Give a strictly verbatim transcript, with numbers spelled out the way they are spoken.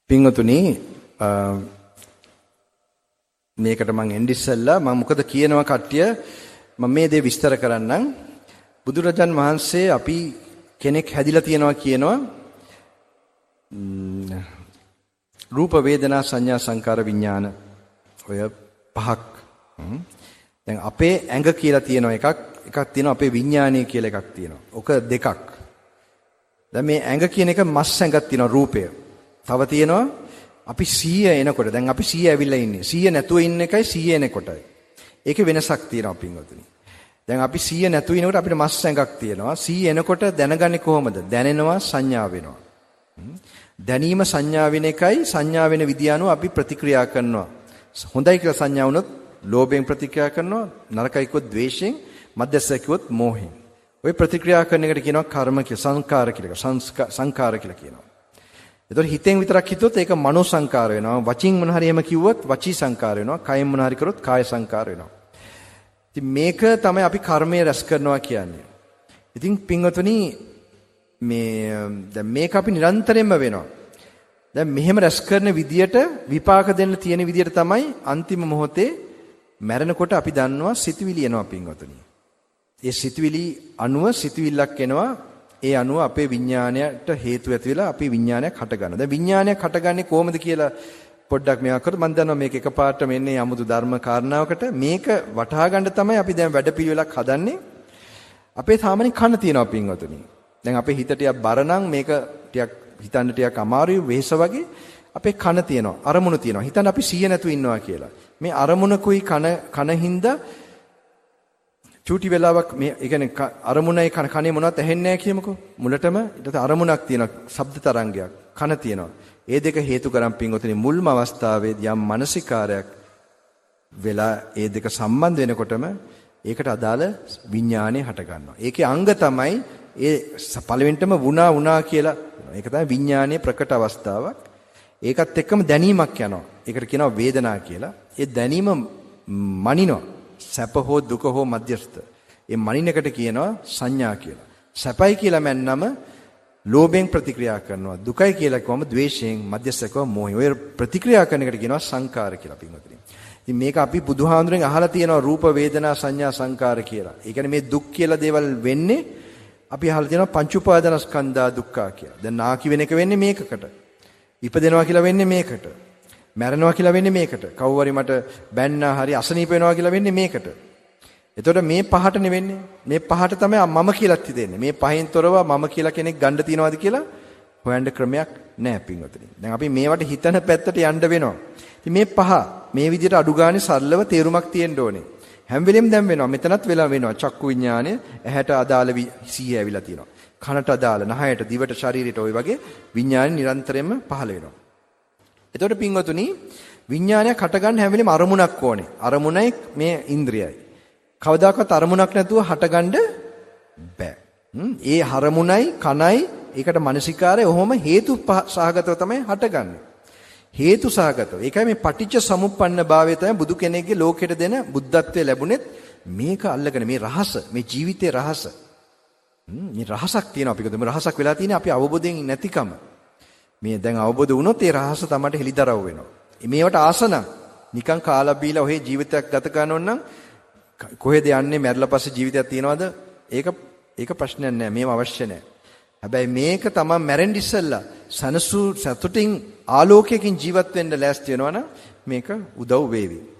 පින්වතුනි මේකට මම එන්නේ ඉස්සෙල්ලා මම මොකද කියනවා කට්ටිය මම මේ දේ විස්තර කරන්නම්. බුදුරජාන් වහන්සේ අපි කෙනෙක් හැදිලා තියෙනවා කියනවා රූප වේදනා සංඥා සංකාර විඥාන ඔය පහක්. දැන් අපේ ඇඟ කියලා තියෙන එකක් එකක් තියෙනවා අපේ විඥානය කියලා එකක් තියෙනවා. ඔක දෙකක්. දැන් මේ ඇඟ කියන එක මස් ඇඟක් තියෙනවා රූපය. තව තියෙනවා අපි සීය එනකොට දැන් අපි සීය ඇවිල්ලා ඉන්නේ. සීය නැතුව ඉන්න එකයි සීය එනකොටයි. ඒකේ වෙනසක් තියෙනවා පින්වතුනි. දැන් අපි සීය නැතුව ඉනකොට අපිට මස් ඇඟක් තියෙනවා. සීය එනකොට දැනගන්නේ කොහොමද? දැනෙනවා සංඥා වෙනවා. දැනීම සංඥා වෙන එකයි සංඥා වෙන විදිය අනුව අපි ප්‍රතික්‍රියා කරනවා. හොඳයි කියලා සංඥා වුණොත් ලෝභයෙන් ප්‍රතික්‍රියා කරනවා. නරකයි කිව්වොත් ද්වේෂයෙන්, මධ්‍යස්ථ කිව්වොත් මෝහයෙන්. ඔය ප්‍රතික්‍රියා කරන එකට කියනවා කර්ම කියලා, සංකාර කියලා, සංස්කාර කියලා කියනවා. ඒතකොට හිතෙන් විතරක් හිතුවොත් ඒක මනෝ සංකාර වෙනවා. වචින් මොන හරි එහෙම කිව්වොත් වචී සංකාර වෙනවා. කයෙන් මොන හරි කරොත් කාය සංකාර වෙනවා. ඉතින් මේක තමයි අපි කර්මය රැස් කරනවා කියන්නේ. ඉතින් පින්වතුනි මේ දැන් මේක අපි නිරන්තරයෙන්ම වෙනවා. දැන් මෙහෙම රැස් කරන විදියට විපාක දෙන්න තියෙන විදියට තමයි අන්තිම මොහොතේ මැරෙනකොට අපි දන්නවා සිතුවිලි එනවා පින්වතුනි. ඒ සිතුවිලි අනුව සිතුවිල්ලක් එනවා. ඒ අනුව අපේ විඥාණයට හේතු ඇති වෙලා අපේ විඥානයක් හට ගන්නවා. දැන් විඥානයක් හටගන්නේ කොහොමද කියලා පොඩ්ඩක් මෙයා කරොත් මම දන්නවා මේක එකපාරට මෙන්නේ 아무තු ධර්ම කාරණාවකට මේක වටහා ගන්න තමයි අපි දැන් වැඩපිළිවෙලක් හදන්නේ. අපේ සාමාන්‍ය කන තියෙනවා පින්වතුනි. දැන් අපේ හිත ටිකක් බර නම් මේක ටිකක් හිතන්න ටිකක් අමාරුයි වෙහස වගේ අපේ කන තියෙනවා අරමුණු තියෙනවා. හිතන්න අපි සිහිය නැතුව ඉන්නවා කියලා. මේ අරමුණකුයි කන කනින්ද චූටි වෙලාවක් මේ ඒ කියන්නේ අරමුණයි කන කනේ මොනවත් ඇහෙන්නේ නැහැ කියමුකෝ. මුලටම ඊට අරමුණක් තියෙනවා ශබ්ද තරංගයක් කන තියෙනවා. ඒ දෙක හේතු කරන් පින්වතුනි මුල්ම අවස්ථාවේදී යම් මානසිකාරයක් වෙලා ඒ දෙක සම්බන්ධ වෙනකොටම ඒකට අදාළ විඥානය හට ගන්නවා. ඒකේ අංග තමයි ඒ පළවෙනිටම වුණා වුණා කියලා. ඒක තමයි විඥානයේ ප්‍රකට අවස්ථාවක්. ඒකත් එක්කම දැනීමක් යනවා. ඒකට කියනවා වේදනා කියලා. ඒ දැනීම මනිනවා. සැප හෝ දුක හෝ මධ්‍යස්ථ. ඒ මනිනකට කියනවා සංඥා කියලා. සැපයි කියලා මැන්නම ලෝභයෙන් ප්‍රතික්‍රියා කරනවා. දුකයි කියලා කිව්වම ද්වේෂයෙන්, මධ්‍යස්ථකව මොහේ. ඔය ප්‍රතික්‍රියා කරන එකට කියනවා සංකාර කියලා පින්වතුනි. ඉතින් මේක අපි බුදුහාඳුරෙන් අහලා තියෙනවා රූප වේදනා සංඥා සංකාර කියලා. ඒ කියන්නේ මේ දුක් කියලා දේවල් වෙන්නේ අපි අහලා තියෙනවා පංච උපාදානස්කන්ධා දුක්ඛා කියලා. දැන් නාකි වෙන එක වෙන්නේ මේකකට. ඉපදෙනවා කියලා වෙන්නේ මේකට. මැරෙනවා කියලා වෙන්නේ මේකට. කවුරු හරි මට බැන්නා හරි අසනීප වෙනවා කියලා වෙන්නේ මේකට. එතකොට මේ පහට නෙවෙන්නේ. මේ පහට තමයි මම කියලාත් හිතෙන්නේ. මේ පහෙන් තොරව මම කියලා කෙනෙක් ගන්න තියනවාද කියලා හොයන්න ක්‍රමයක් නැහැ පින්වතුනි. දැන් අපි මේවට හිතන පැත්තට යන්න වෙනවා. ඉතින් මේ පහ මේ විදිහට අඩු ගානේ සරලව තේරුමක් තියෙන්න ඕනේ. හැම වෙලෙම දැන් වෙනවා. මෙතනත් වෙලා වෙනවා. චක්කු විඥානය ඇහැට අදාළ සිහිය ඇවිල්ලා තියෙනවා. කනට අදාළ, නහයට, දිවට, ශරීරයට ওই වගේ විඥාන නිරන්තරයෙන්ම පහළ වෙනවා. එතකොට පින්වතුනි විඥානයක් හටගන්න හැම වෙලෙම අරමුණක් ඕනේ. අරමුණයි මේ ඉන්ද්‍රියයි. කවදාකවත් අරමුණක් නැතුව හටගන්න බෑ. ඒ අරමුණයි කනයි ඒකට මානසිකාරය ඔහොම හේතු සහගතව තමයි හටගන්නේ. හේතු සහගතව. ඒකයි මේ පටිච්ච සමුප්පන්න භාවය තමයි බුදු කෙනෙක්ගේ ලෝකෙට දෙන බුද්ධත්වයේ ලැබුණෙත් මේක අල්ලගෙන මේ රහස, මේ ජීවිතේ රහස. මේ රහසක් තියෙනවා අපිට. මේ රහසක් වෙලා තියෙන්නේ අපි අවබෝධයෙන් නැතිකම. මේ දැන් අවබෝධ වුණොත් ඒ රහස තමයි හෙලිදරව් වෙනවා. මේවට ආසනම් නිකන් කාලා බීලා ඔහේ ජීවිතයක් ගත කරනොත් නම් කොහෙද යන්නේ මැරලා පස්සේ ජීවිතයක් තියනවද? ඒක ඒක ප්‍රශ්නයක් නෑ. මේව අවශ්‍ය නෑ. හැබැයි මේක තමයි මැරෙන්න ඉස්සෙල්ලා සනසු සතුටින් ආලෝකයකින් ජීවත් වෙන්න ලෑස්ති වෙනවනම් මේක උදව් වේවි.